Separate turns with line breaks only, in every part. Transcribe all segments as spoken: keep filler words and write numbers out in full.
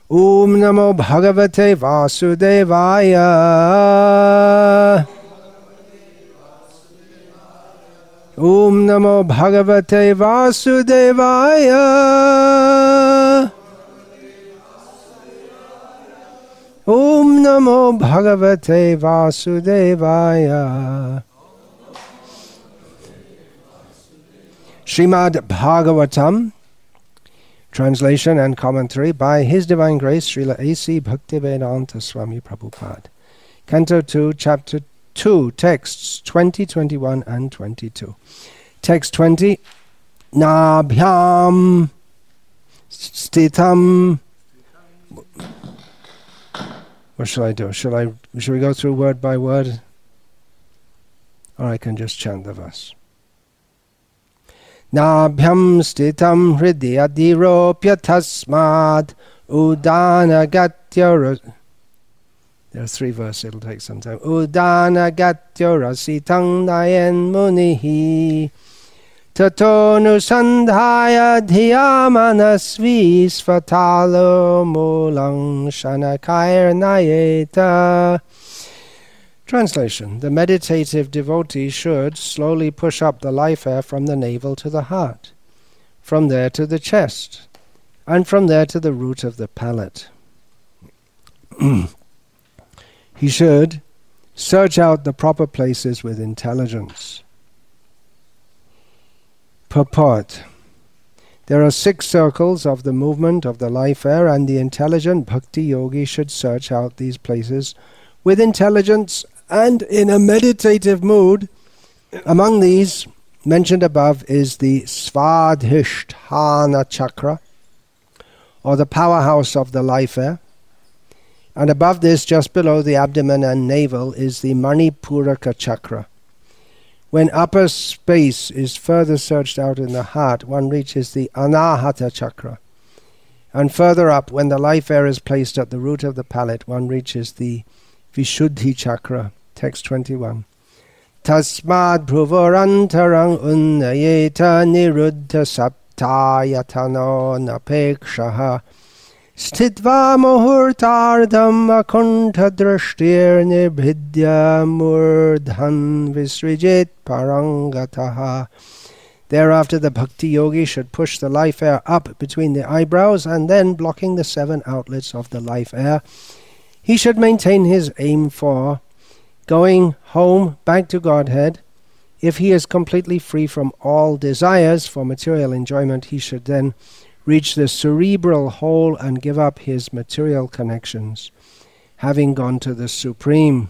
Om Namo Bhagavate Vasudevaya. Om Namo Bhagavate Vasudevaya. Om Namo Bhagavate Vasudevaya. Srimad Bhagavatam, translation and commentary by His Divine Grace Srila A C Bhaktivedanta Swami Prabhupada. Canto two, Chapter two, texts twenty, twenty-one and twenty-two. Text twenty, Nabhyam Stitam. What shall I do? Shall I? Shall we go through word by word? Or I can just chant the verse. Nabhyam stitam hridayadiropya tasmad udanagatya. There are three verses, it'll take some time. Udanagatya rasitang nayan munihi tato nusandhaya dhiyamanasvi svatalo mulang shanakair nayeta. Translation. The meditative devotee should slowly push up the life air from the navel to the heart, from there to the chest, and from there to the root of the palate. He should search out the proper places with intelligence. Purport. There are six circles of the movement of the life air, and the intelligent bhakti yogi should search out these places with intelligence and in a meditative mood. Among these, mentioned above, is the Svadhisthana chakra, or the powerhouse of the life air. And above this, just below the abdomen and navel, is the Manipuraka chakra. When upper space is further searched out in the heart, one reaches the Anahata chakra. And further up, when the life air is placed at the root of the palate, one reaches the Vishuddhi chakra. Text twenty-one. Tasmad bhuvarantarang unnayeta niruddha saptayatano napekshaha stitva muhurtardam akuntha drashtir nibhidya murdhan visrijit parangataha. Thereafter the bhakti yogi should push the life air up between the eyebrows, and then, blocking the seven outlets of the life air, he should maintain his aim for going home back to Godhead. If he is completely free from all desires for material enjoyment, he should then reach the cerebral hole and give up his material connections, having gone to the Supreme.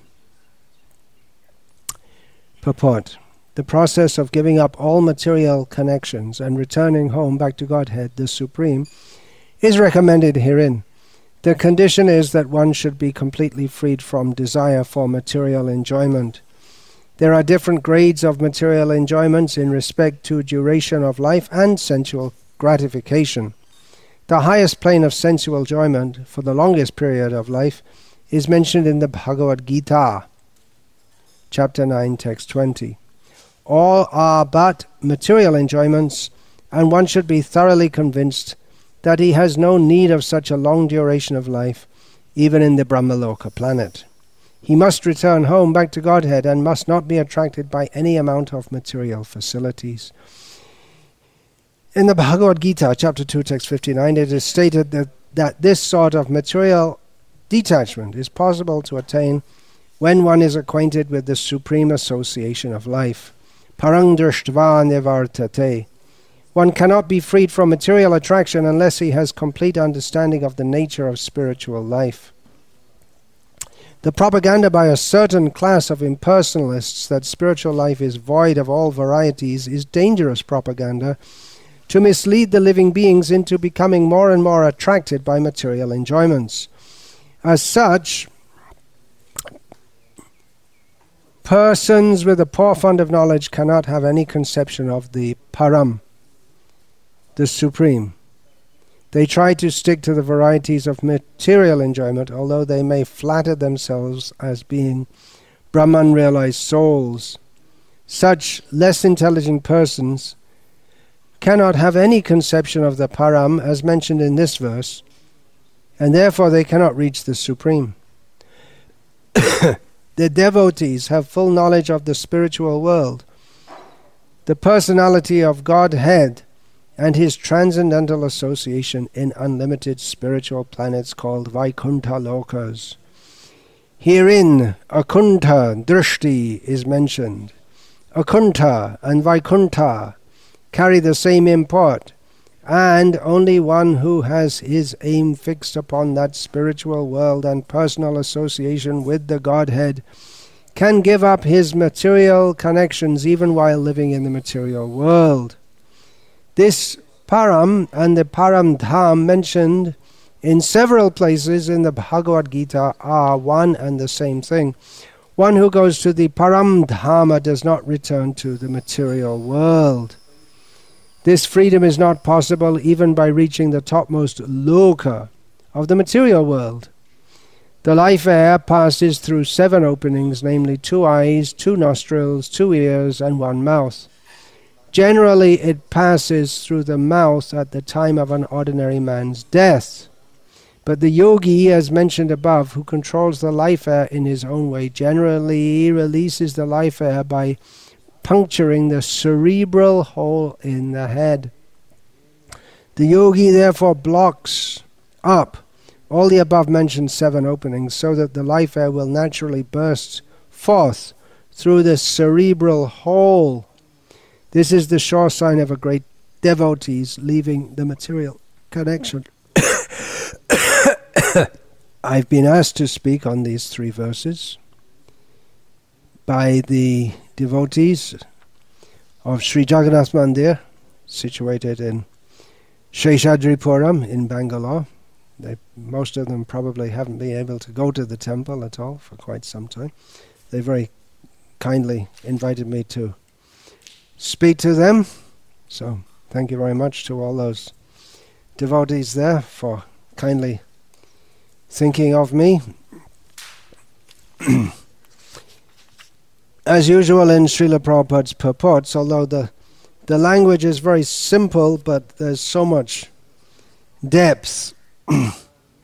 Purport. The process of giving up all material connections and returning home back to Godhead, the Supreme, is recommended herein. The condition is that one should be completely freed from desire for material enjoyment. There are different grades of material enjoyments in respect to duration of life and sensual gratification. The highest plane of sensual enjoyment for the longest period of life is mentioned in the Bhagavad Gita, chapter nine, text twenty. All are but material enjoyments, and one should be thoroughly convinced that he has no need of such a long duration of life, even in the Brahmaloka planet. He must return home back to Godhead and must not be attracted by any amount of material facilities. In the Bhagavad Gita, chapter two, text fifty-nine, it is stated that, that this sort of material detachment is possible to attain when one is acquainted with the supreme association of life. Parang drashtva nivartate. One cannot be freed from material attraction unless he has complete understanding of the nature of spiritual life. The propaganda by a certain class of impersonalists that spiritual life is void of all varieties is dangerous propaganda to mislead the living beings into becoming more and more attracted by material enjoyments. As such, persons with a poor fund of knowledge cannot have any conception of the Param, the Supreme. They try to stick to the varieties of material enjoyment, although they may flatter themselves as being Brahman-realized souls. Such less intelligent persons cannot have any conception of the Param as mentioned in this verse, and therefore they cannot reach the Supreme. The devotees have full knowledge of the spiritual world, the personality of Godhead, and his transcendental association in unlimited spiritual planets called Vaikuntha Lokas. Herein, Akunta Drishti is mentioned. Akunta and Vaikuntha carry the same import, and only one who has his aim fixed upon that spiritual world and personal association with the Godhead can give up his material connections even while living in the material world. This Param and the Param Dham mentioned in several places in the Bhagavad Gita are one and the same thing. One who goes to the Param Dhama does not return to the material world. This freedom is not possible even by reaching the topmost loka of the material world. The life air passes through seven openings, namely two eyes, two nostrils, two ears, and one mouth. Generally, it passes through the mouth at the time of an ordinary man's death. But the yogi, as mentioned above, who controls the life air in his own way, generally releases the life air by puncturing the cerebral hole in the head. The yogi therefore blocks up all the above mentioned seven openings so that the life air will naturally burst forth through the cerebral hole. This is the sure sign of a great devotee's leaving the material connection. I've been asked to speak on these three verses by the devotees of Sri Jagannath Mandir, situated in Sheshadripuram in Bangalore. They, most of them probably haven't been able to go to the temple at all for quite some time. They very kindly invited me to speak to them. So thank you very much to all those devotees there for kindly thinking of me. As usual in Srila Prabhupada's purports, although the, the language is very simple, but there's so much depth. Srila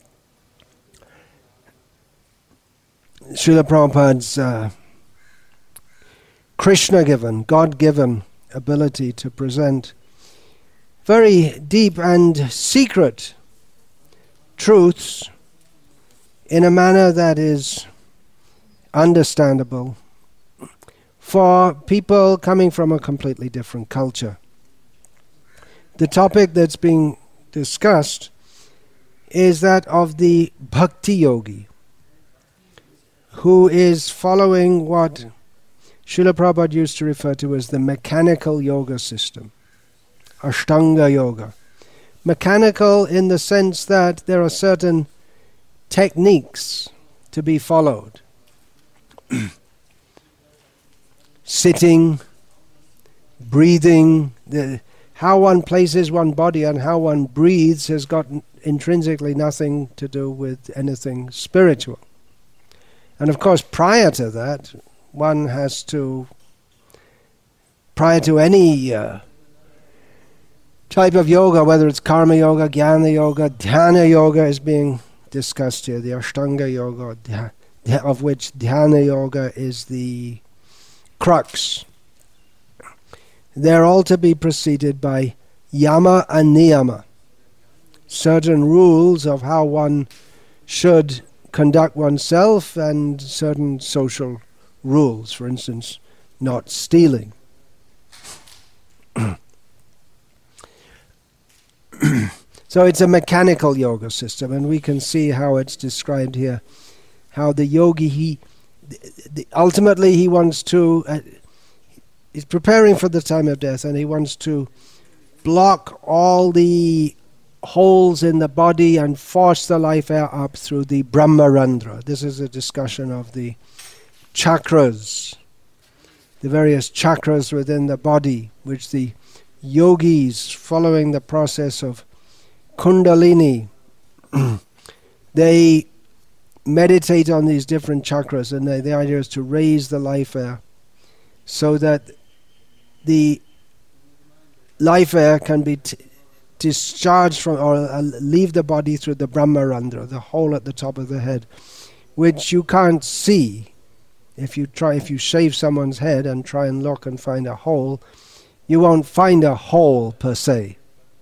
Prabhupada's uh, Krishna-given, God-given ability to present very deep and secret truths in a manner that is understandable for people coming from a completely different culture. The topic that's being discussed is that of the bhakti yogi, who is following what Srila Prabhupada used to refer to as the mechanical yoga system, Ashtanga yoga. Mechanical in the sense that there are certain techniques to be followed. Sitting, breathing, the, how one places one body and how one breathes has got intrinsically nothing to do with anything spiritual. And of course, prior to that, one has to, prior to any uh, type of yoga, whether it's karma yoga, jnana yoga, dhyana yoga is being discussed here, the Ashtanga yoga, dhya, of which dhyana yoga is the crux. They're all to be preceded by yama and niyama, certain rules of how one should conduct oneself and certain social rules, for instance, not stealing. So it's a mechanical yoga system, and we can see how it's described here, how the yogi, he the, the, ultimately he wants to, uh, he's preparing for the time of death, and he wants to block all the holes in the body and force the life air up through the Brahmarandra. This is a discussion of the chakras, the various chakras within the body, which the yogis, following the process of Kundalini, they meditate on these different chakras, and they, the idea is to raise the life air so that the life air can be t discharge from, or uh, leave the body through the Brahmarandra, the hole at the top of the head, which you can't see. If you try, if you shave someone's head and try and look and find a hole, you won't find a hole per se.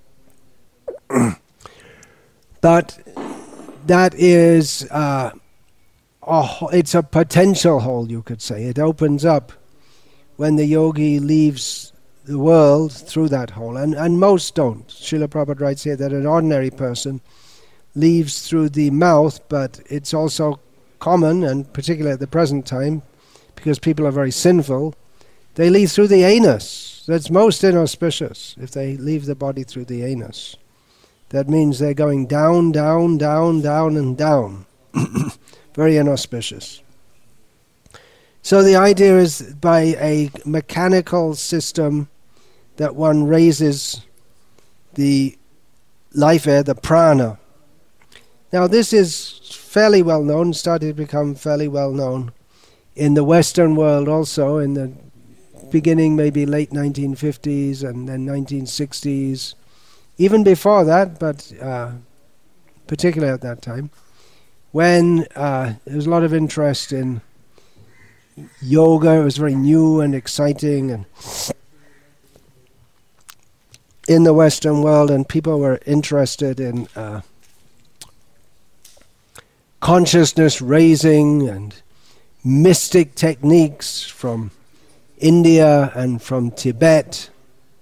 But that is, uh, a ho- it's a potential hole, you could say. It opens up when the yogi leaves the world through that hole. And, and most don't. Srila Prabhupada writes here that an ordinary person leaves through the mouth, but it's also common, and particularly at the present time, because people are very sinful, they leave through the anus. That's most inauspicious, if they leave the body through the anus. That means they're going down, down, down, down, and down. Very inauspicious. So the idea is by a mechanical system that one raises the life air, the prana. Now this is fairly well known, started to become fairly well known in the Western world also, in the beginning maybe late nineteen fifties and then nineteen sixties. Even before that, but uh, particularly at that time, when uh, there was a lot of interest in yoga. It was very new and exciting and in the Western world, and people were interested in uh, consciousness raising and mystic techniques from India and from Tibet.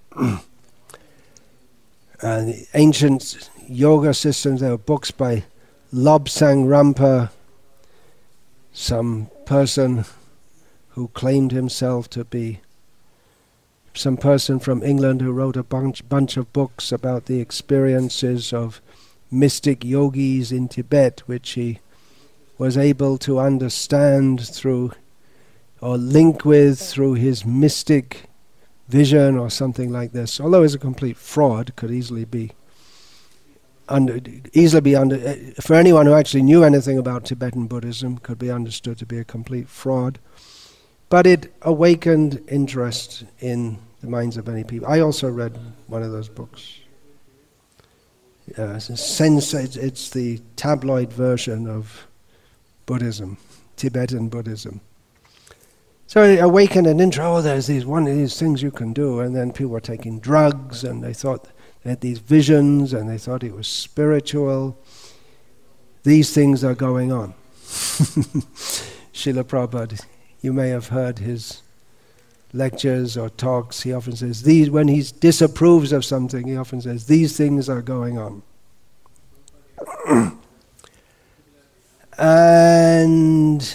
Uh, the ancient yoga systems, there were books by Lobsang Rampa, some person who claimed himself to be some person from England who wrote a bunch, bunch of books about the experiences of mystic yogis in Tibet, which he was able to understand through or link with through his mystic vision or something like this. Although it's a complete fraud, could easily be under, easily be under, uh, for anyone who actually knew anything about Tibetan Buddhism, could be understood to be a complete fraud. But it awakened interest in the minds of many people. I also read one of those books. Uh, it's, a sense, it's, it's the tabloid version of Buddhism, Tibetan Buddhism. So it awakened an interest. Oh, there's these one of these things you can do, and then people were taking drugs, and they thought they had these visions, and they thought it was spiritual. These things are going on. Srila Prabhupada, you may have heard his lectures or talks. He often says these when he disapproves of something. He often says these things are going on. And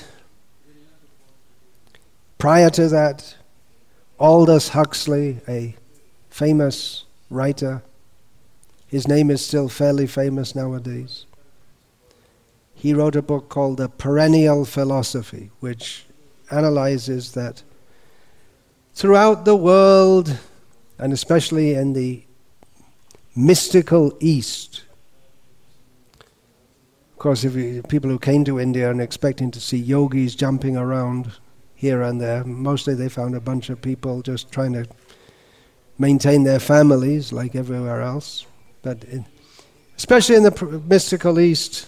prior to that, Aldous Huxley, a famous writer, his name is still fairly famous nowadays. He wrote a book called The Perennial Philosophy, which analyzes that throughout the world, and especially in the mystical East, of course, if you, people who came to India and expecting to see yogis jumping around here and there, mostly they found a bunch of people just trying to maintain their families like everywhere else. But in, especially in the pr- mystical East,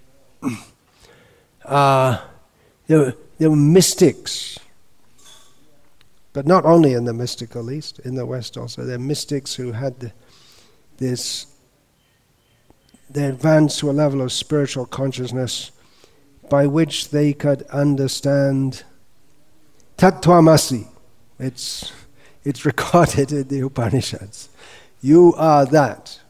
uh, there, were, there were mystics. But not only in the mystical East, in the West also. There are mystics who had the, this, they advanced to a level of spiritual consciousness by which they could understand Tattvamasi. It's, it's recorded in the Upanishads. You are that.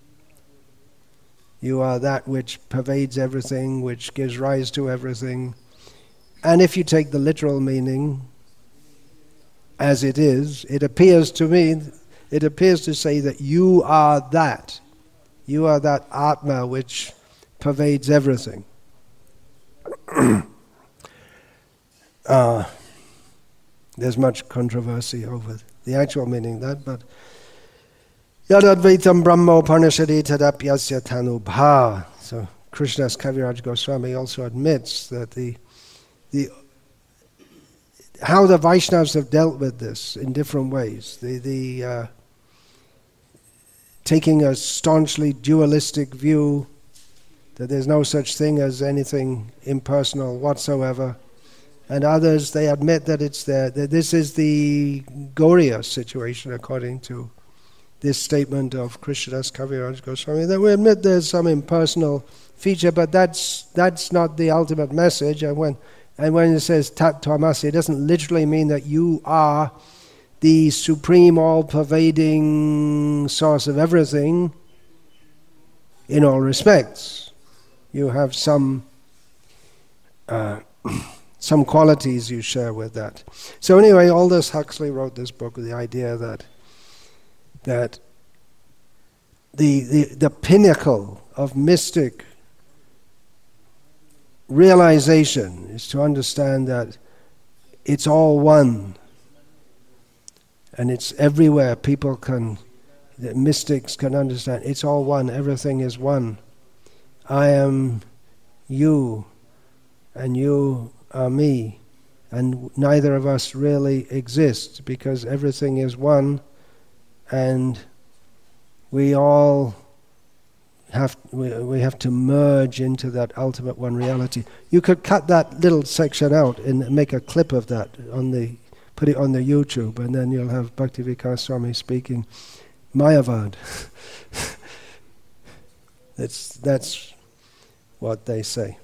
You are that which pervades everything, which gives rise to everything. And if you take the literal meaning as it is, it appears to me, it appears to say that you are that. You are that Atma which pervades everything. uh, there's much controversy over the actual meaning of that, but Yadadvaitam Brahma Upanishadi Tadapyasya Tanubha. So Krishnadas Kaviraj Goswami also admits that the the how the Vaishnavas have dealt with this in different ways. The the uh, taking a staunchly dualistic view that there's no such thing as anything impersonal whatsoever. And others, they admit that it's there. That this is the Gauriya situation, according to this statement of Krishnadas Kaviraj Goswami, that we admit there's some impersonal feature, but that's that's not the ultimate message. And when and when it says Tat Tvamasi, it doesn't literally mean that you are the supreme, all-pervading source of everything in all respects. You have some uh, some qualities you share with that. So anyway, Aldous Huxley wrote this book with the idea that that the the, the pinnacle of mystic realization is to understand that it's all one, and it's everywhere. People can, the mystics can understand, it's all one, everything is one. I am you, and you are me, and neither of us really exist, because everything is one, and we all have we, we have to merge into that ultimate one reality. You could cut that little section out and make a clip of that on the put it on the YouTube, and then you'll have Bhakti-Vikas Swami speaking Mayavad. that's that's what they say.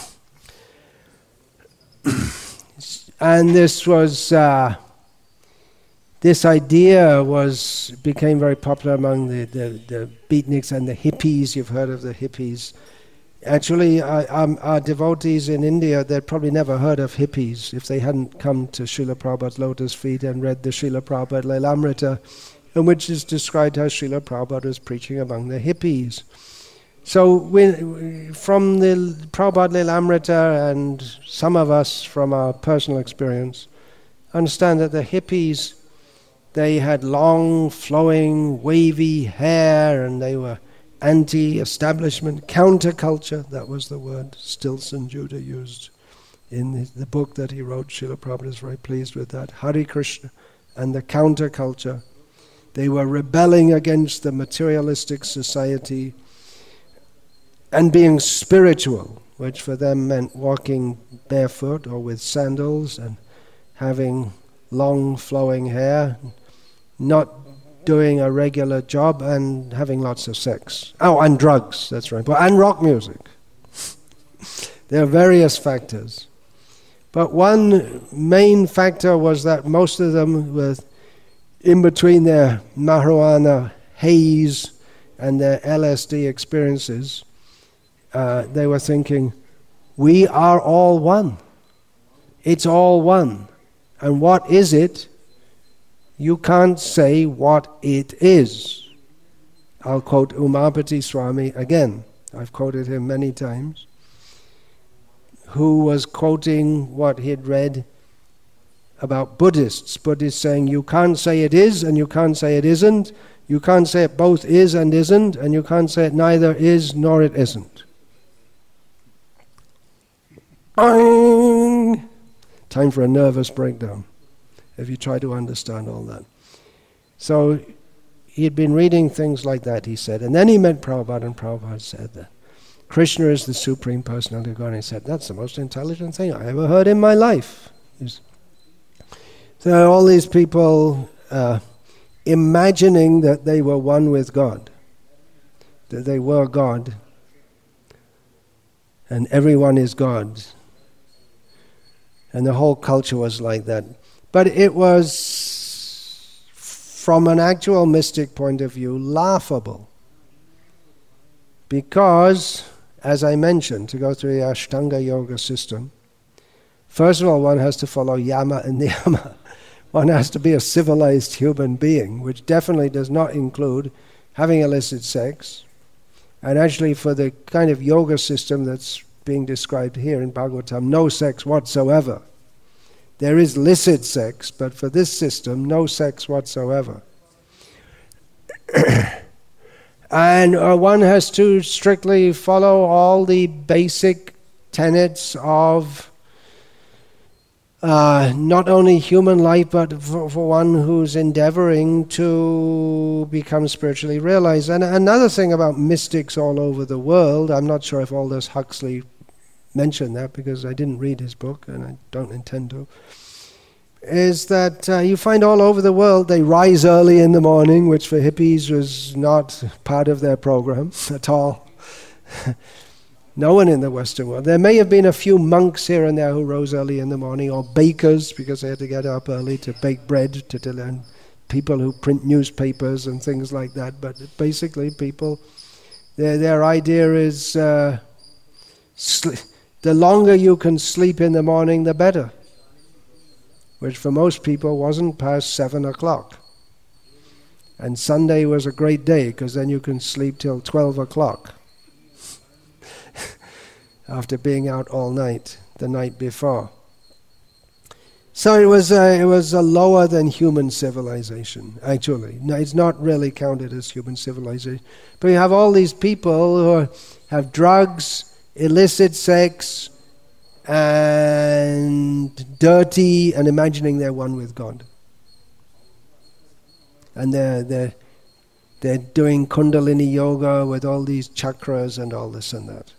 And this was uh, this idea was became very popular among the, the, the beatniks and the hippies. You've heard of the hippies. Actually, uh, um, our devotees in India, they'd probably never heard of hippies if they hadn't come to Srila Prabhupada's lotus feet and read the Srila Prabhupada Lilamrita, in which is described how Srila Prabhupada was preaching among the hippies. So we, from the Prabhupada Lilamrita, and some of us from our personal experience, understand that the hippies, they had long, flowing, wavy hair, and they were anti-establishment, counterculture. That was the word Stilson Judah used in the, the book that he wrote. Srila Prabhupada is very pleased with that. Hare Krishna and the counterculture. They were rebelling against the materialistic society and being spiritual, which for them meant walking barefoot or with sandals and having long flowing hair, not doing a regular job, and having lots of sex. Oh, and drugs, that's right. But, and rock music. There are various factors. But one main factor was that most of them were in between their marijuana haze and their L S D experiences. Uh, they were thinking, we are all one. It's all one. And what is it? You can't say what it is. I'll quote Umapati Swami again. I've quoted him many times, who was quoting what he'd read about Buddhists. Buddhists saying, you can't say it is and you can't say it isn't. You can't say it both is and isn't, and you can't say it neither is nor it isn't. Time for a nervous breakdown, if you try to understand all that. So he'd been reading things like that, he said, and then he met Prabhupada, and Prabhupada said that Krishna is the Supreme Personality of God, and he said, that's the most intelligent thing I ever heard in my life. So all these people uh, imagining that they were one with God, that they were God, and everyone is God. And the whole culture was like that. But it was, from an actual mystic point of view, laughable. Because, as I mentioned, to go through the Ashtanga Yoga system, first of all, one has to follow yama and niyama. One has to be a civilized human being, which definitely does not include having illicit sex. And actually, for the kind of yoga system that's being described here in Bhagavatam, no sex whatsoever. There is licit sex, but for this system, no sex whatsoever. And uh, one has to strictly follow all the basic tenets of uh, not only human life, but for, for one who's endeavoring to become spiritually realized. And another thing about mystics all over the world, I'm not sure if Aldous Huxley mentioned that because I didn't read his book and I don't intend to, is that uh, you find all over the world they rise early in the morning, which for hippies was not part of their program at all. No one in the Western world. There may have been a few monks here and there who rose early in the morning, or bakers because they had to get up early to bake bread, to, to learn people who print newspapers and things like that. But basically people, their, their idea is uh, sli- the longer you can sleep in the morning, the better. Which for most people wasn't past seven o'clock. And Sunday was a great day because then you can sleep till twelve o'clock after being out all night the night before. So it was a, it was a lower than human civilization, actually. No, it's not really counted as human civilization. But you have all these people who are, have drugs, illicit sex, and dirty, and imagining they're one with God. And they're, they're, they're doing Kundalini yoga with all these chakras and all this and that.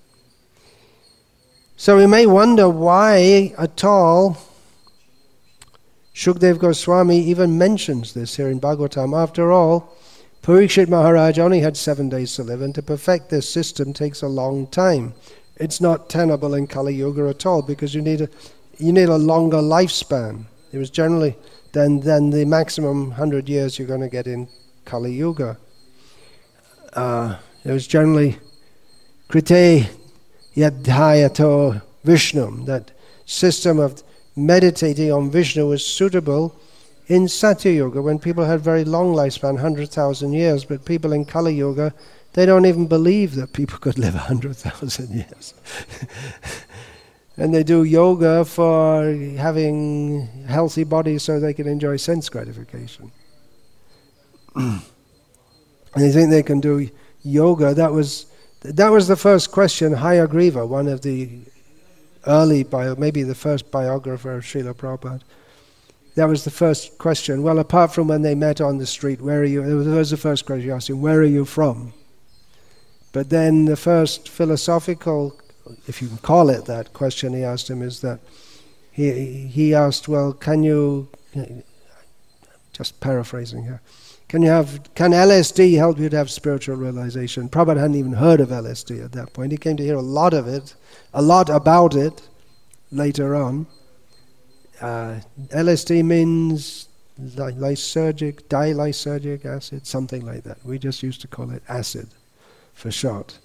So we may wonder why at all Shukdev Goswami even mentions this here in Bhagavatam. After all, Parikshit Maharaj only had seven days to live, and to perfect this system takes a long time. It's not tenable in Kali Yuga at all because you need a you need a longer lifespan. It was generally than than the maximum hundred years you're going to get in Kali Yuga. Uh, it was generally Krite Yadhayato Vishnum. That system of meditating on Vishnu was suitable in Satya Yuga when people had very long lifespan, one hundred thousand years, but people in Kali Yuga, they don't even believe that people could live one hundred thousand years. And they do yoga for having healthy bodies so they can enjoy sense gratification. And they think they can do yoga. That was that was the first question Hayagriva, one of the early, bio, maybe the first biographer of Srila Prabhupada, that was the first question. Well, apart from when they met on the street, where are you? That was the first question. You asked him, where are you from? But then the first philosophical, if you can call it that, question he asked him is that he he asked, well, can you, just paraphrasing here, can you have, can L S D help you to have spiritual realization? Prabhupada hadn't even heard of L S D at that point. He came to hear a lot of it, a lot about it later on. Uh, L S D means lysergic, dilysergic acid, something like that. We just used to call it acid for short.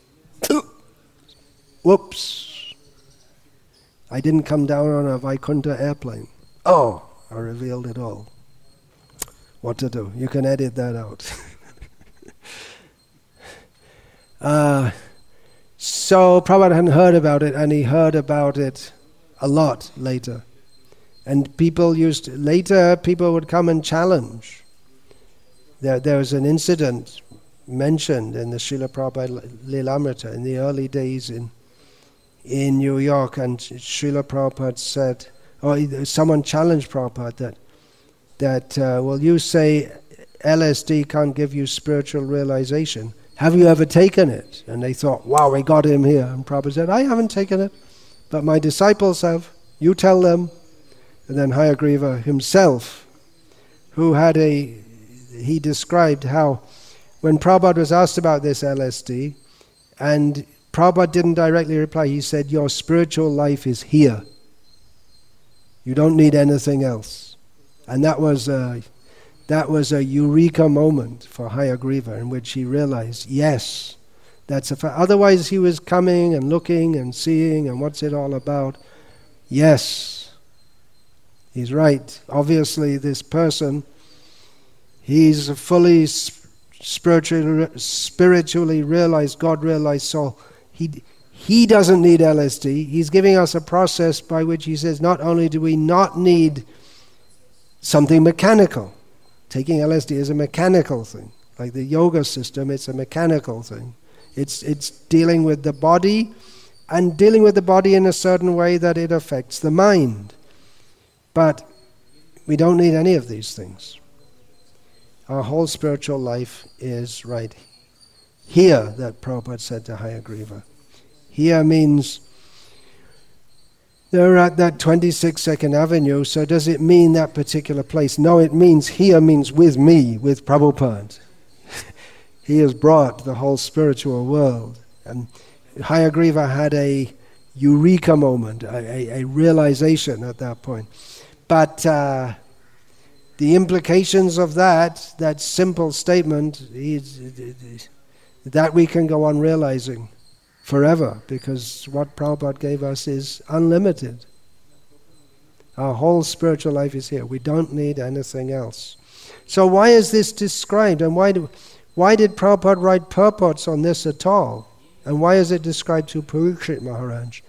Whoops. I didn't come down on a Vaikuntha airplane. Oh, I revealed it all. What to do? You can edit that out. uh, so Prabhupada hadn't heard about it, and he heard about it a lot later. And people used to, later people would come and challenge. There, there was an incident mentioned in the Srila Prabhupada Lilamrita in the early days in in New York, and Srila Prabhupada said, or someone challenged Prabhupada that that uh, well, you say L S D can't give you spiritual realization. Have you ever taken it? And they thought, wow, we got him here. And Prabhupada said, I haven't taken it, but my disciples have. You tell them. And then Hayagriva himself, who had a, he described how when Prabhupada was asked about this L S D, and Prabhupada didn't directly reply, he said, your spiritual life is here. You don't need anything else. And that was a, that was a eureka moment for Hayagriva, in which he realized, yes, that's a fact. Otherwise he was coming and looking and seeing and what's it all about. Yes, he's right. Obviously this person, he's a fully spiritually, spiritually realized, God realized soul. He, he doesn't need L S D. He's giving us a process by which he says not only do we not need something mechanical. Taking L S D is a mechanical thing. Like the yoga system, it's a mechanical thing. It's it's dealing with the body, and dealing with the body in a certain way that it affects the mind. But we don't need any of these things. Our whole spiritual life is right here, that Prabhupada said to Hayagriva. Here means they're at that twenty-sixth Second Avenue, so does it mean that particular place? No, it means here means with me, with Prabhupada. He has brought the whole spiritual world. And Hayagriva had a eureka moment, a, a, a realization at that point. But uh, the implications of that, that simple statement, is, that we can go on realizing forever, because what Prabhupada gave us is unlimited. Our whole spiritual life is here. We don't need anything else. So why is this described? And why, do, why did Prabhupada write purports on this at all? And why is it described to Parikshit Maharaj?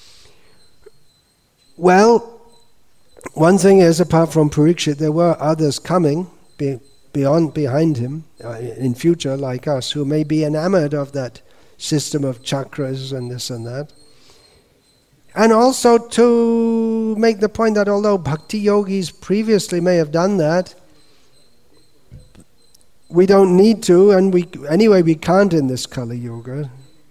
Well, one thing is, apart from Parikshit, there were others coming be, beyond, behind him, uh, in future, like us, who may be enamored of that system of chakras and this and that. And also to make the point that although bhakti yogis previously may have done that, we don't need to, and we anyway we can't in this Kali Yuga.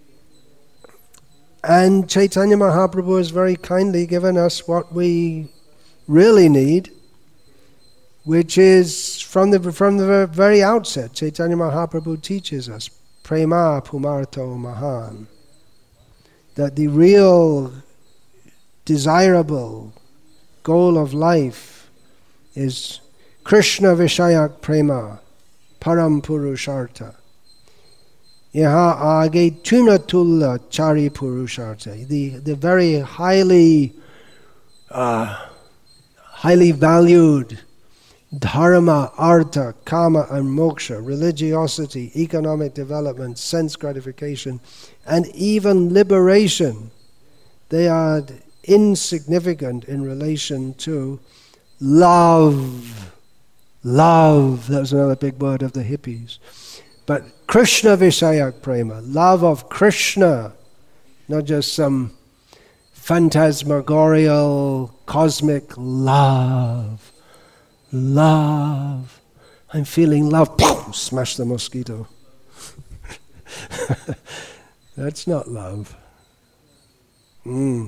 And Chaitanya Mahaprabhu has very kindly given us what we really need, which is from the from the very outset. Chaitanya Mahaprabhu teaches us Prema Pumarto Mahan, that the real desirable goal of life is Krishna Vishayak Prema Param Purushartha. Yaha age tunatulla chari purushartha. The the very highly uh, highly valued dharma, artha, kama and moksha, religiosity, economic development, sense gratification, and even liberation, they are insignificant in relation to love. Love, that was another big word of the hippies. But Krishna Vishayak Prema, love of Krishna, not just some phantasmagorial, cosmic love. Love. I'm feeling love. Boom, smash the mosquito. That's not love. Mm.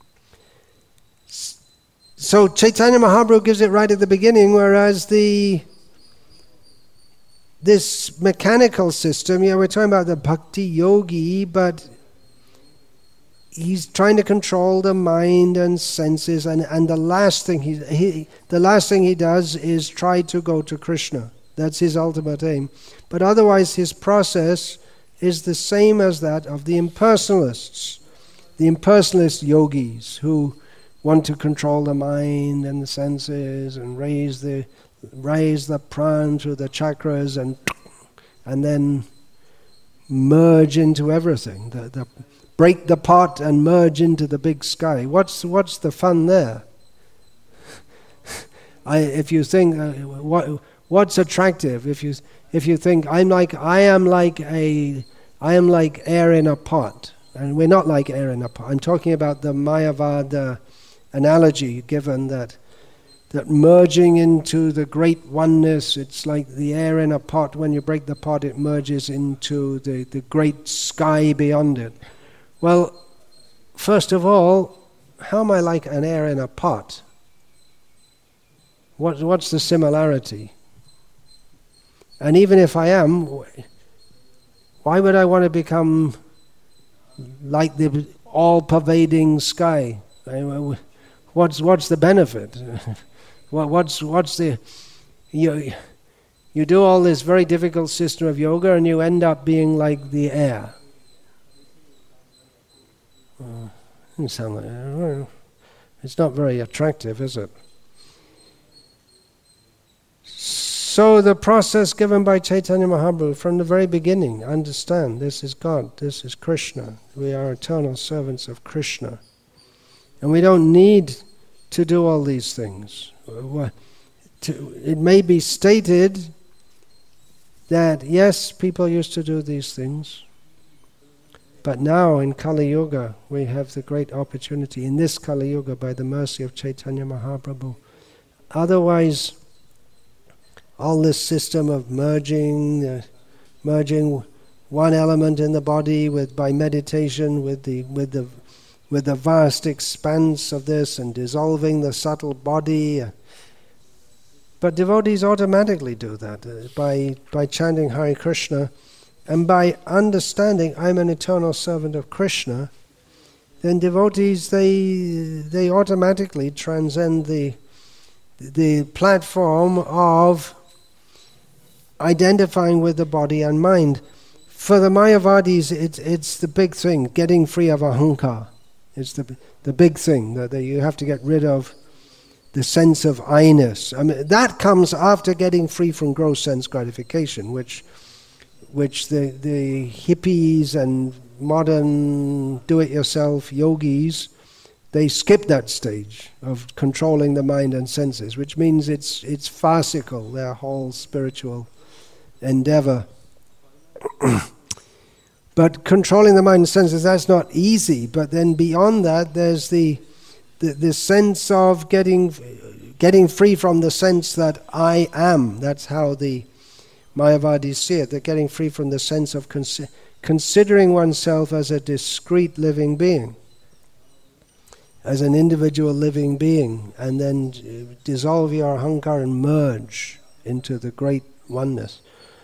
So Chaitanya Mahaprabhu gives it right at the beginning, whereas the this mechanical system, yeah, we're talking about the bhakti yogi, but he's trying to control the mind and senses, and, and the last thing he, he the last thing he does is try to go to Krishna. That's his ultimate aim. But otherwise his process is the same as that of the impersonalists, the impersonalist yogis who want to control the mind and the senses and raise the raise the prana through the chakras and and then merge into everything. The, the break the pot and merge into the big sky. What's what's the fun there? I if you think uh, what what's attractive? If you if you think I'm like I am like a I am like air in a pot, and we're not like air in a pot. I'm talking about the Mayavada analogy given that that merging into the great oneness, it's like the air in a pot. When you break the pot, it merges into the, the great sky beyond it. Well, first of all, how am I like an air in a pot? What, what's the similarity? And even if I am, why would I want to become like the all-pervading sky? What's what's the benefit? What's what's the you you do all this very difficult system of yoga and you end up being like the air. Uh, doesn't sound like, uh, it's not very attractive, is it? So the process given by Chaitanya Mahaprabhu from the very beginning, understand this is God, this is Krishna. We are eternal servants of Krishna. And we don't need to do all these things. It may be stated that yes, people used to do these things, but now in Kali Yuga we have the great opportunity, in this Kali Yuga, by the mercy of Chaitanya Mahaprabhu, otherwise, all this system of merging, uh, merging one element in the body with by meditation with the with the with the vast expanse of this, and dissolving the subtle body. Uh, but devotees automatically do that uh, by by chanting Hare Krishna, and by understanding I'm an eternal servant of Krishna. Then devotees they they automatically transcend the the platform of identifying with the body and mind. For the Mayavadis, it's it's the big thing, getting free of ahankar. It's the the big thing that, that you have to get rid of the sense of I-ness. I mean, that comes after getting free from gross sense gratification, which which the the hippies and modern do-it-yourself yogis, they skip that stage of controlling the mind and senses, which means it's it's farcical, their whole spiritual endeavor. But controlling the mind and senses, that's not easy. But then beyond that, there's the the, the sense of getting getting free from the sense that I am. That's how the Mayavadis see it. They're getting free from the sense of consi- considering oneself as a discrete living being, as an individual living being, and then dissolve your ahankar and merge into the great oneness.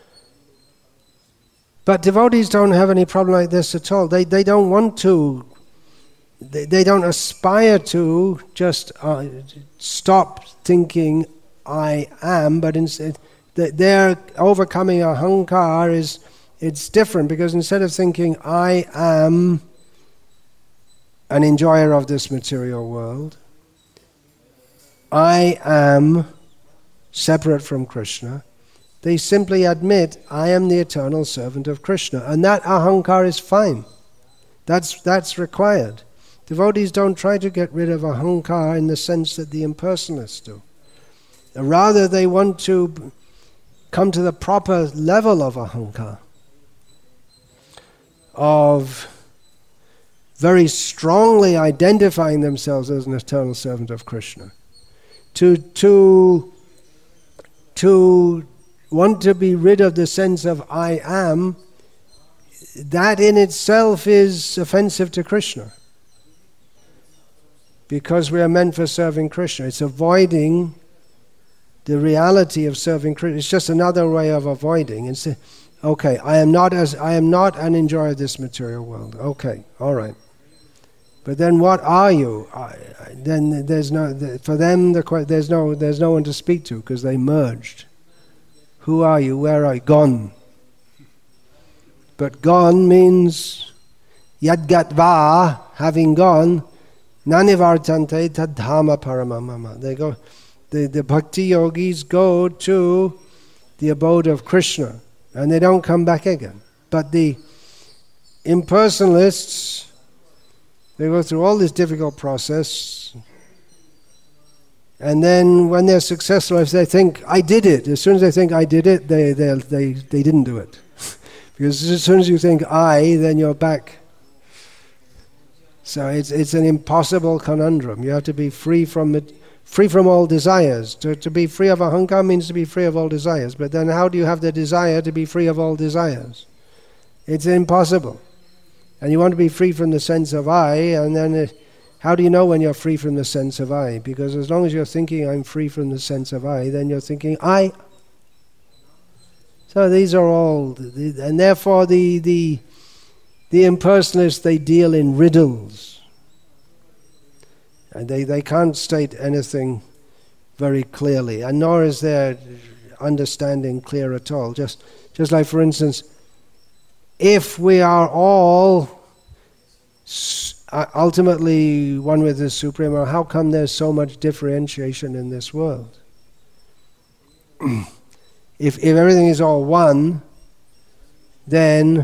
But devotees don't have any problem like this at all. They they don't want to, they, they don't aspire to just uh, stop thinking I am, but instead their overcoming ahankar is, it's different, because instead of thinking I am an enjoyer of this material world, I am separate from Krishna, they simply admit, I am the eternal servant of Krishna. And that ahankar is fine. That's that's required. Devotees don't try to get rid of ahankar in the sense that the impersonalists do. Rather, they want to come to the proper level of ahankar, of very strongly identifying themselves as an eternal servant of Krishna. To, to, to want to be rid of the sense of I am, that in itself is offensive to Krishna. Because we are meant for serving Krishna. It's avoiding the reality of serving Krishna. It's just another way of avoiding. It's, okay, I am not as I am not an enjoyer of this material world. Okay, all right. But then, what are you? I, I, then there's no for them. The, there's no there's no one to speak to because they merged. Who are you? Where are you? Gone. But gone means yadgatva, having gone. Nanivartante tadhama paramamama. They go. The the bhakti yogis go to the abode of Krishna, and they don't come back again. But the impersonalists, they go through all this difficult process, and then when they're successful, if they think, I did it, as soon as they think I did it, they they they, they didn't do it. Because as soon as you think I, then you're back. So it's it's an impossible conundrum. You have to be free from it, free from all desires. To, to be free of ahankar means to be free of all desires. But then how do you have the desire to be free of all desires? It's impossible. And you want to be free from the sense of I, and then it, how do you know when you're free from the sense of I? Because as long as you're thinking I'm free from the sense of I, then you're thinking I. So these are all, and therefore the the the impersonalists, they deal in riddles. And they, they can't state anything very clearly, and nor is their understanding clear at all. Just just like, for instance, if we are all ultimately one with the Supreme, how come there's so much differentiation in this world? if if everything is all one, then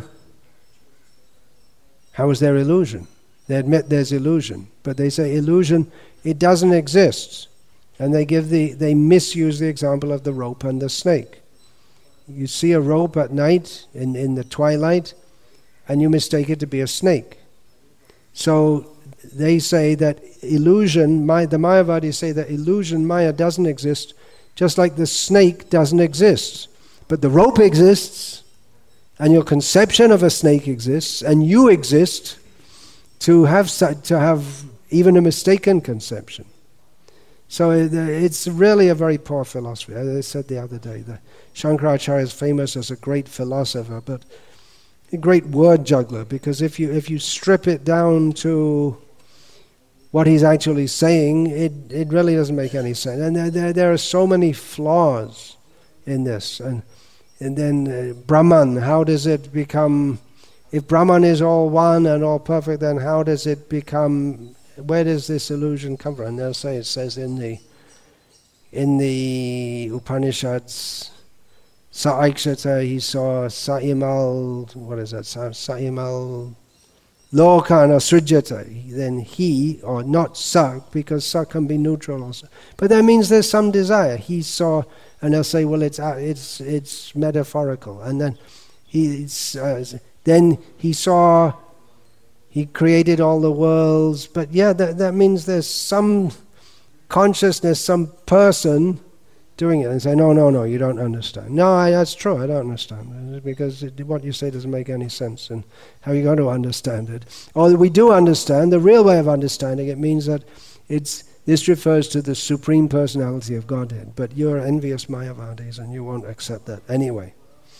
how is there illusion? They admit there's illusion, but they say illusion, it doesn't exist. And they give the they misuse the example of the rope and the snake. You see a rope at night in, in the twilight, and you mistake it to be a snake. So they say that illusion, Maya, the Mayavadis say that illusion, Maya, doesn't exist, just like the snake doesn't exist. But the rope exists, and your conception of a snake exists, and you exist to have to have even a mistaken conception. So it, it's really a very poor philosophy. As I said the other day, the Shankaracharya is famous as a great philosopher, but a great word juggler, because if you if you strip it down to what he's actually saying, it, it really doesn't make any sense. And there, there, there are so many flaws in this. And and then uh, Brahman, how does it become, if Brahman is all one and all perfect, then how does it become, where does this illusion come from? And they'll say, it says in the in the Upanishads, Sa-aikshata, he saw Sa-imal, what is that, Sa-imal Lokana Srijata, then he, or not Sa, because Sa can be neutral also. But that means there's some desire. He saw, and they'll say, well, it's uh, it's it's metaphorical. And then he uh, then he saw, he created all the worlds. But yeah, that that means there's some consciousness, some person doing it. And say, no, no, no, you don't understand. No, I, that's true, I don't understand. Because it, what you say doesn't make any sense. And how are you going to understand it? Or we do understand, the real way of understanding it means that it's this refers to the Supreme Personality of Godhead. But you're envious Mayavadis and you won't accept that anyway.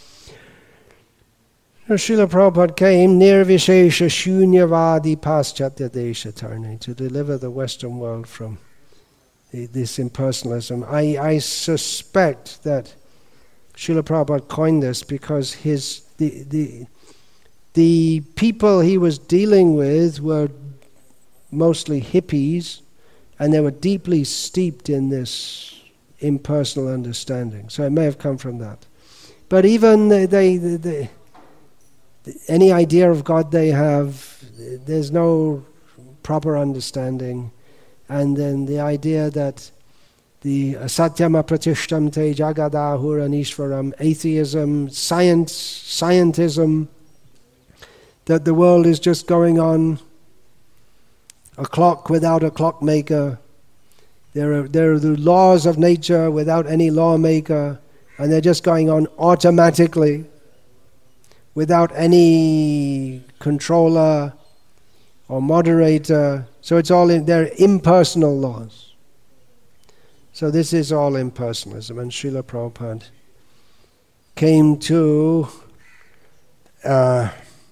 So Srila Prabhupada came, Nirvishesha Shunyavadi Paschatya Desha Tarne, to deliver the Western world from this impersonalism. I, I suspect that Srila Prabhupada coined this because his the, the the people he was dealing with were mostly hippies, and they were deeply steeped in this impersonal understanding. So it may have come from that. But even they, they, they, they any idea of God they have, there's no proper understanding. And then the idea that the asatyam apratishtam te jagadahura nishvaram, atheism, science, scientism, that the world is just going on, a clock without a clockmaker. There are, there are the laws of nature without any lawmaker, and they're just going on automatically, without any controller or moderator. So it's all in, they're impersonal laws. So this is all impersonalism, and Srila Prabhupada came to uh,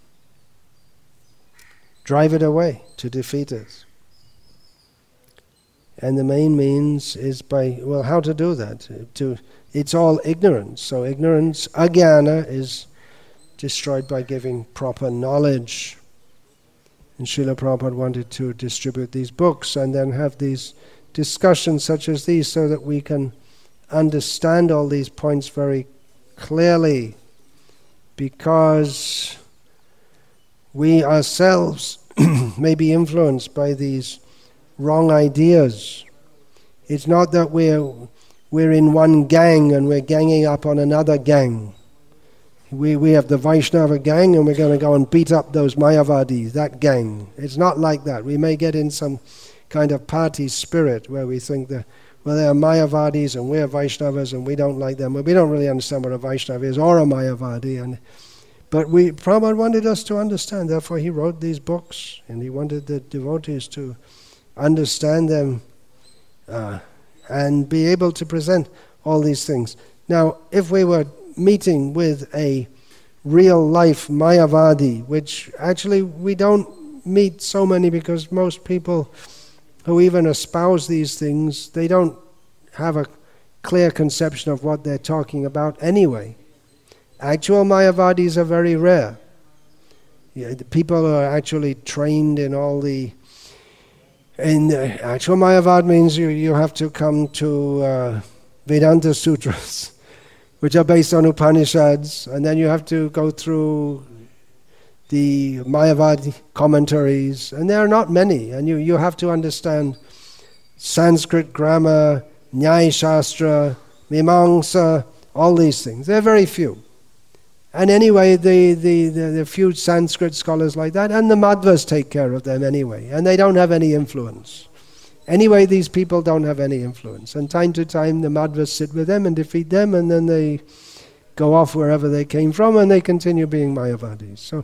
drive it away, to defeat it. And the main means is by, well, how to do that? To, it's all ignorance. So ignorance, ajnana, is destroyed by giving proper knowledge. And Srila Prabhupada wanted to distribute these books and then have these discussions such as these so that we can understand all these points very clearly, because we ourselves may be influenced by these wrong ideas. It's not that we're, we're in one gang and we're ganging up on another gang. We we have the Vaishnava gang and we're going to go and beat up those Mayavadis, that gang. It's not like that. We may get in some kind of party spirit where we think that, well, they're Mayavadis and we're Vaishnavas and we don't like them. Well, we don't really understand what a Vaishnava is or a Mayavadi. And, but we, Prabhupada wanted us to understand, therefore he wrote these books, and he wanted the devotees to understand them uh, and be able to present all these things. Now, if we were meeting with a real-life Mayavadi, which actually we don't meet so many, because most people who even espouse these things, they don't have a clear conception of what they're talking about anyway. Actual Mayavadis are very rare. Yeah, the people who are actually trained in all the... In uh, actual Mayavad means you, you have to come to uh, Vedanta Sutras, which are based on Upanishads, and then you have to go through the Mayavadi commentaries, and there are not many, and you, you have to understand Sanskrit grammar, Nyaya Shastra, Mimamsa, all these things. There are very few. And anyway, the, the, the, the few Sanskrit scholars like that, and the Madhvas take care of them anyway, and they don't have any influence. Anyway, these people don't have any influence. And time to time, the Madhvas sit with them and defeat them, and then they go off wherever they came from, and they continue being Mayavadis. So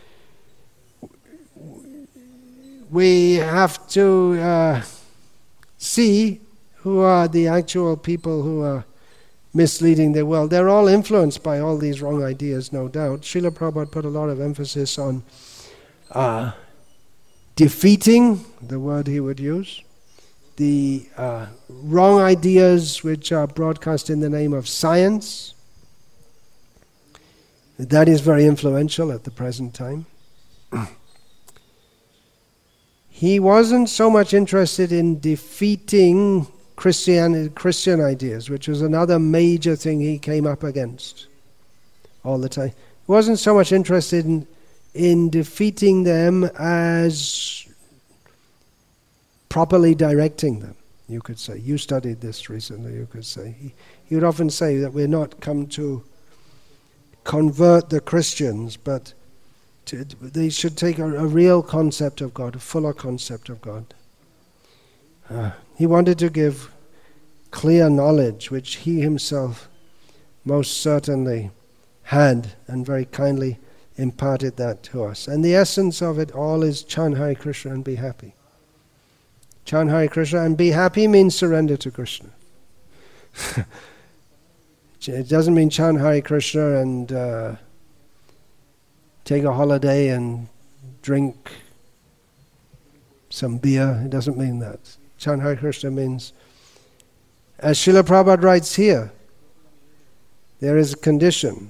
we have to uh, see who are the actual people who are misleading the world. They're all influenced by all these wrong ideas, no doubt. Srila Prabhupada put a lot of emphasis on uh, defeating, the word he would use, the uh, wrong ideas which are broadcast in the name of science. That is very influential at the present time. He wasn't so much interested in defeating Christian, Christian ideas, which was another major thing he came up against all the time. He wasn't so much interested in, in defeating them as properly directing them, you could say. You studied this recently, you could say. He, he would often say that we're not come to convert the Christians, but to, they should take a, a real concept of God, a fuller concept of God. Uh, he wanted to give clear knowledge, which he himself most certainly had, and very kindly imparted that to us. And the essence of it all is chant Hare Krishna and be happy. Chant Hare Krishna and be happy means surrender to Krishna. It doesn't mean chant Hare Krishna and uh, take a holiday and drink some beer. It doesn't mean that. Chant Hare Krishna means, as Srila Prabhupada writes here, there is a condition.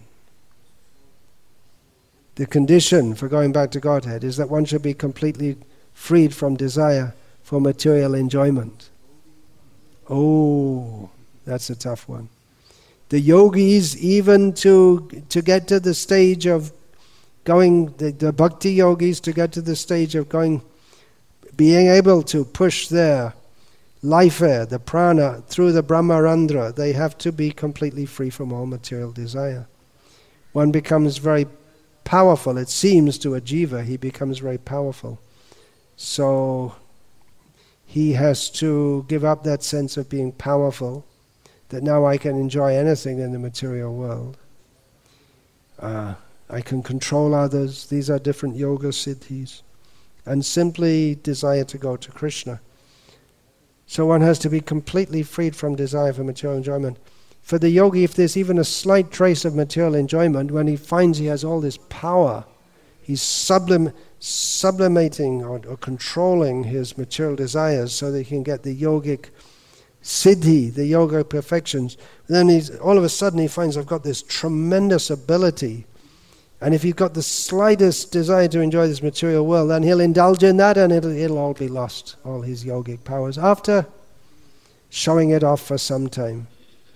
The condition for going back to Godhead is that one should be completely freed from desire for material enjoyment. Oh, that's a tough one. The yogis, even to to get to the stage of going, the, the bhakti yogis, to get to the stage of going, being able to push their life air, the prana, through the Brahmarandra, they have to be completely free from all material desire. One becomes very powerful, it seems to a jiva, he becomes very powerful. So he has to give up that sense of being powerful, that now I can enjoy anything in the material world. Uh, I can control others, these are different yoga siddhis, and simply desire to go to Krishna. So one has to be completely freed from desire for material enjoyment. For the yogi, if there's even a slight trace of material enjoyment, when he finds he has all this power, he's sublim sublimating or, or controlling his material desires so that he can get the yogic siddhi, the yoga perfections. Then he's, all of a sudden he finds, I've got this tremendous ability. And if he's got the slightest desire to enjoy this material world, then he'll indulge in that and it'll, it'll all be lost, all his yogic powers, after showing it off for some time.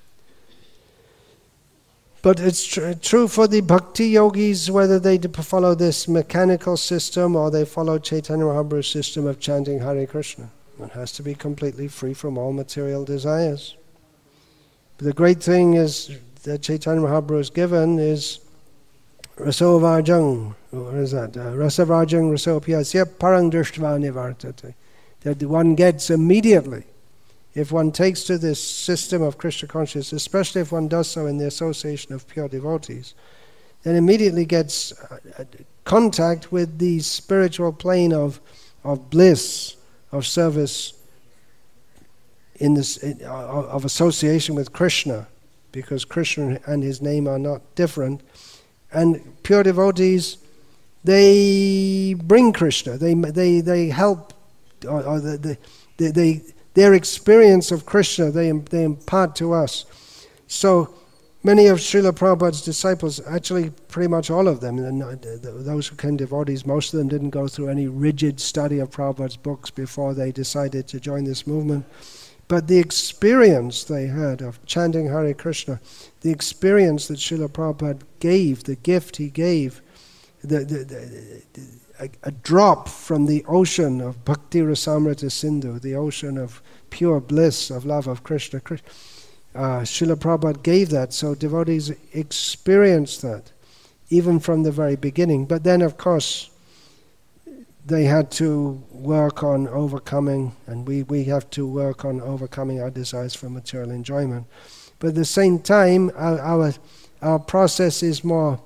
But it's tr true for the bhakti yogis, whether they follow this mechanical system or they follow Chaitanya Mahaprabhu's system of chanting Hare Krishna. One has to be completely free from all material desires. But the great thing is that Chaitanya Mahaprabhu has given is Rasovarjang, what is that? Uh, Rasavarjang Rasopyasya Parang Drishtva Nivartate. That one gets immediately, if one takes to this system of Krishna consciousness, especially if one does so in the association of pure devotees, then immediately gets uh, contact with the spiritual plane of, of bliss, of service, in this, in, uh, of association with Krishna, because Krishna and his name are not different. And pure devotees, they bring Krishna, they they they help, or, or they, they, they their experience of Krishna they they impart to us. So many of Srila Prabhupada's disciples, actually pretty much all of them, and those who became devotees, most of them didn't go through any rigid study of Prabhupada's books before they decided to join this movement. But the experience they had of chanting Hare Krishna, the experience that Srila Prabhupada gave, the gift he gave, the, the, the, the, a, a drop from the ocean of Bhakti Rasamrita Sindhu, the ocean of pure bliss, of love of Krishna. Uh, Srila Prabhupada gave that, so devotees experienced that. even from the very beginning. But then, of course, they had to work on overcoming, and we, we have to work on overcoming our desires for material enjoyment. But at the same time, our, our, our process is more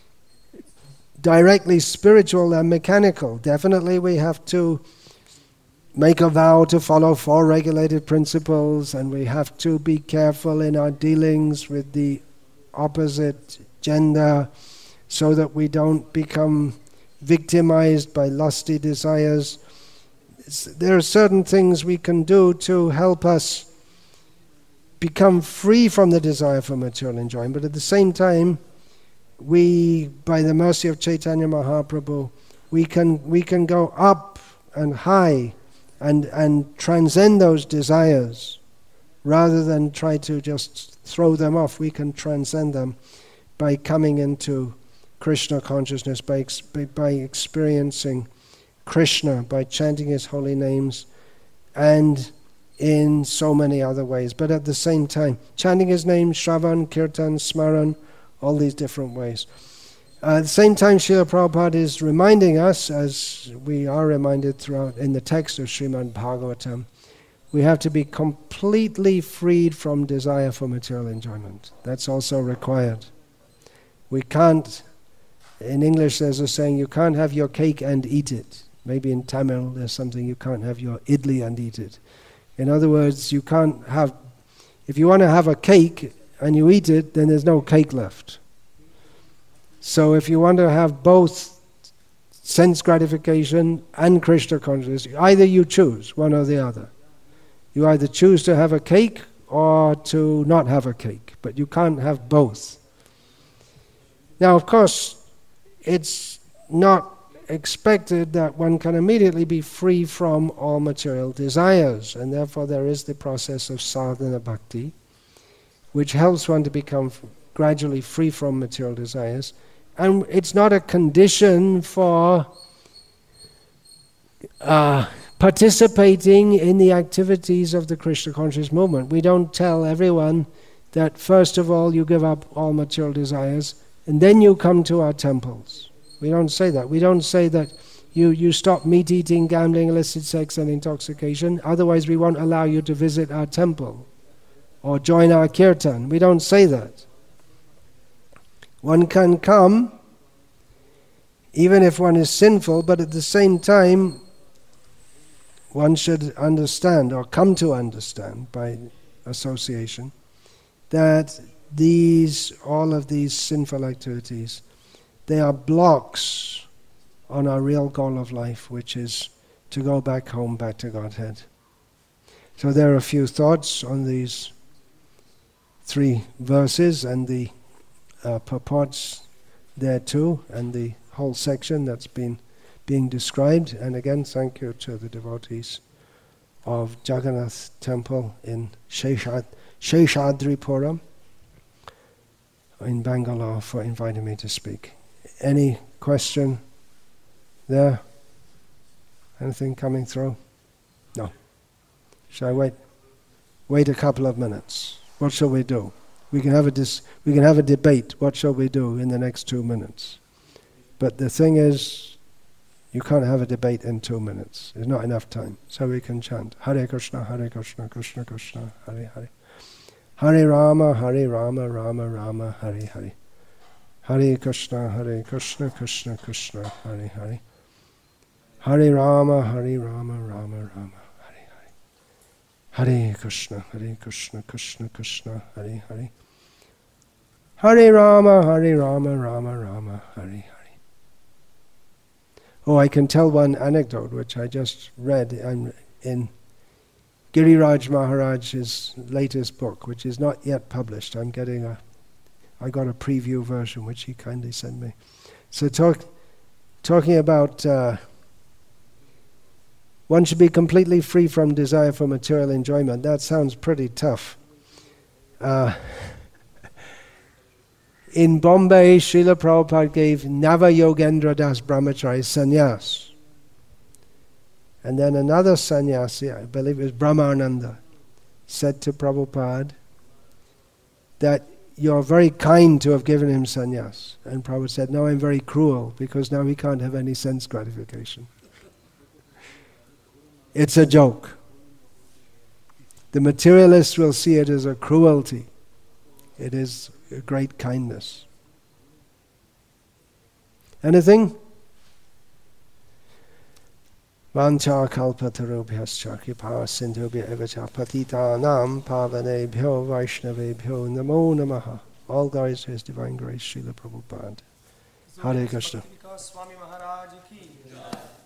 directly spiritual than mechanical. Definitely we have to make a vow to follow four regulated principles, and we have to be careful in our dealings with the opposite gender so that we don't become victimized by lusty desires. There are certain things we can do to help us become free from the desire for material enjoyment, but at the same time, we, by the mercy of Chaitanya Mahaprabhu, we can we can go up and high and and transcend those desires, rather than try to just throw them off. We can transcend them by coming into Krishna consciousness, by, by experiencing Krishna, by chanting his holy names, and in so many other ways. But at the same time, chanting his name, Shravan, Kirtan, Smaran, all these different ways. Uh, at the same time, Srila Prabhupada is reminding us, as we are reminded throughout in the text of Srimad Bhagavatam, we have to be completely freed from desire for material enjoyment. That's also required. We can't, in English there's a saying, you can't have your cake and eat it. Maybe in Tamil there's something, you can't have your idli and eat it. In other words, you can't have, if you want to have a cake and you eat it, then there's no cake left. So if you want to have both sense gratification and Krishna consciousness, either you choose, one or the other. You either choose to have a cake or to not have a cake, but you can't have both. Now, of course, it's not expected that one can immediately be free from all material desires, and therefore there is the process of sadhana bhakti, which helps one to become gradually free from material desires. And it's not a condition for uh, participating in the activities of the Krishna conscious movement. We don't tell everyone that first of all you give up all material desires and then you come to our temples. We don't say that. We don't say that you, you stop meat eating, gambling, illicit sex and intoxication, otherwise we won't allow you to visit our temple or join our kirtan. We don't say that. One can come even if one is sinful, but at the same time one should understand, or come to understand by association, that these, all of these sinful activities, they are blocks on our real goal of life, which is to go back home, back to Godhead. So there are a few thoughts on these three verses and the uh, purports there too, and the whole section that's been being described. And again, thank you to the devotees of Jagannath Temple in Sheshad, Sheshadripuram in Bangalore for inviting me to speak. Any question there? Anything coming through? No. Shall I wait? Wait a couple of minutes. What shall we do? We can have a dis- we can have a debate. What shall we do in the next two minutes? But the thing is, you can't have a debate in two minutes. There's not enough time. So we can chant Hare Krishna, Hare Krishna, Krishna Krishna, Hare Hare. Hare Rama, Hare Rama, Rama Rama, Hare Hare. Hare Krishna, Hare Krishna, Krishna Krishna, Hare Hare. Hare Rama, Hare Rama, Rama Rama, Hare Hare. Hare Krishna, Hare Krishna, Krishna Krishna, Hare Hare. Hare Rama, Hare Rama, Rama Rama, Hare Hare. Oh, I can tell one anecdote which I just read in, in Giriraj Maharaj's latest book, which is not yet published. I'm getting a, I got a preview version which he kindly sent me. So talk, talking about uh, one should be completely free from desire for material enjoyment. That sounds pretty tough. Uh, In Bombay, Srila Prabhupada gave Nava Yogendra Das Brahmachari sannyas. And then another sannyasi, I believe it was Brahmananda, said to Prabhupada that you're very kind to have given him sannyas. And Prabhupada said, no, I'm very cruel, because now he can't have any sense gratification. It's a joke. The materialist will see it as a cruelty. It is a great kindness. Anything? Vancha kalpatarubhyascha kripa sindhubhya evacha patitanam pavanebhyo vaishnavebhyo namo namaha. All glories to His Divine Grace, Srila Prabhupada. Hare Krishna.